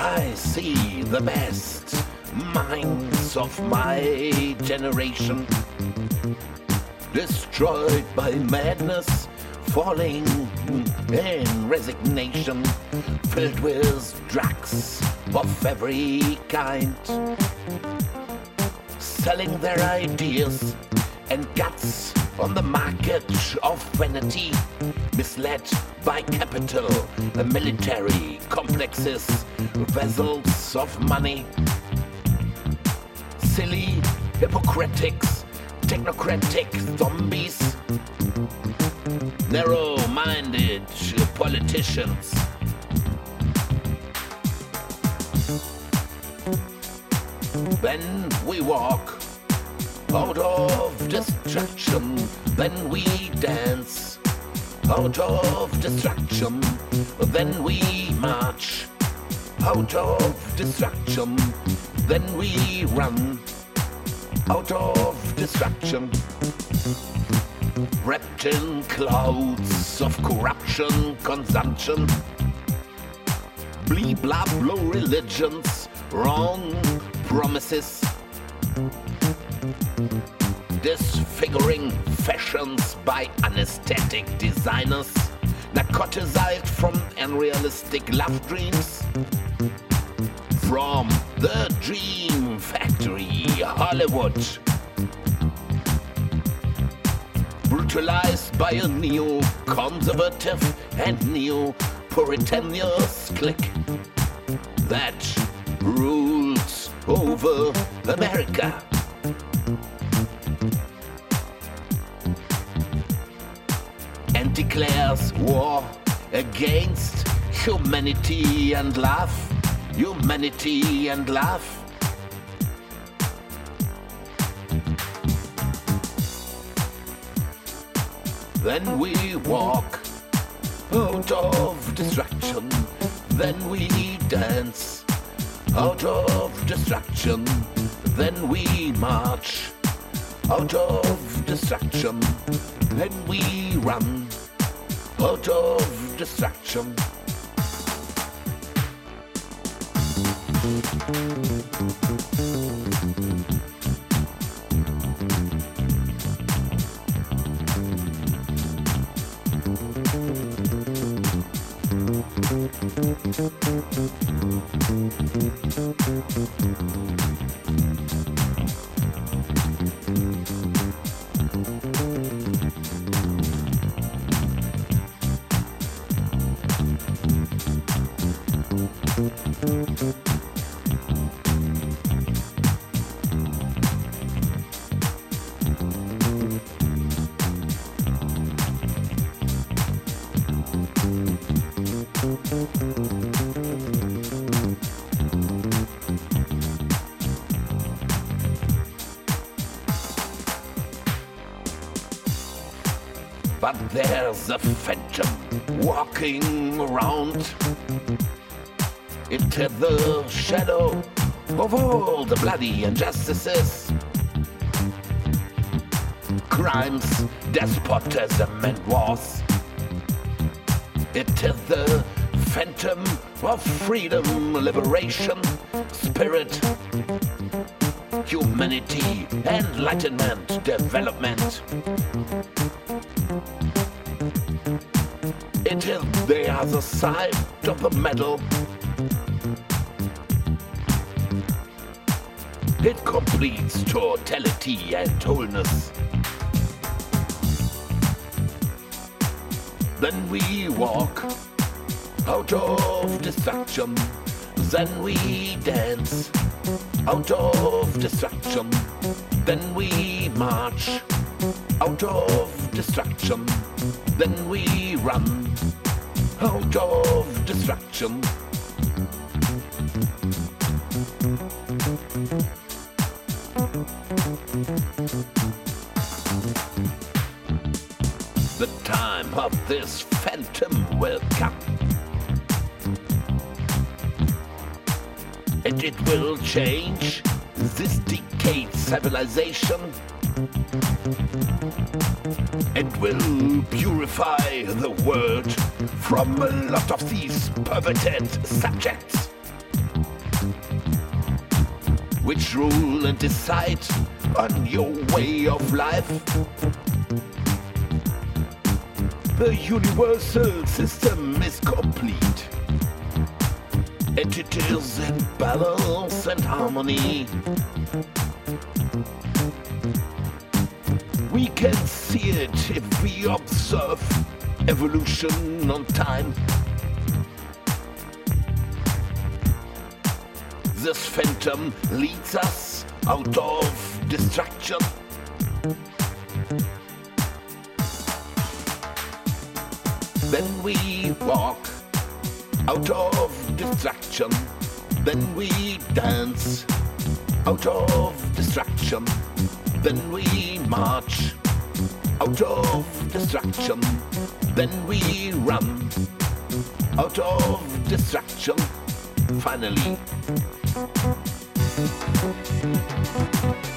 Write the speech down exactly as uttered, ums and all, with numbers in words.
I see the best minds of my generation destroyed by madness, falling in resignation, filled with drugs of every kind, selling their ideas and guts on the market of vanity, misled by capital, military complexes, vessels of money, silly hypocritics, technocratic zombies, narrow-minded politicians. When we walk out of destruction, then we dance. Out of destruction, then we march. Out of destruction, then we run. Out of destruction, wrapped in clouds of corruption, consumption, blee blah blow religions, wrong promises, disfiguring fashions by anesthetic designers, narcotized from unrealistic love dreams, from the dream factory Hollywood, brutalized by a neo-conservative and neo-Puritanious clique that rules over America. And declares war against humanity and love, humanity and love. Then we walk out of destruction, then we dance. Out of destruction, then we march. Out of destruction, then we run. Out of destruction. But there's a phantom walking around. It is the shadow of all the bloody injustices, crimes, despotism and wars. It is the phantom of freedom, liberation, spirit, humanity, enlightenment, development. It is the other side of the medal. It completes totality and wholeness. Then we walk out of destruction, then we dance. Out of destruction, then we march. Out of destruction, then we run. Out of destruction. The time of this phantom will come, and it will change this decayed civilization. It will purify the world from a lot of these perverted subjects. which rule and decide on your way of life. The universal system is complete. Entities in balance and harmony. We can see it if we observe evolution on time. This phantom leads us out of distraction. Then we walk out of distraction. Then we dance out of distraction. Then we march out of distraction. Then we run out of distraction. Finally,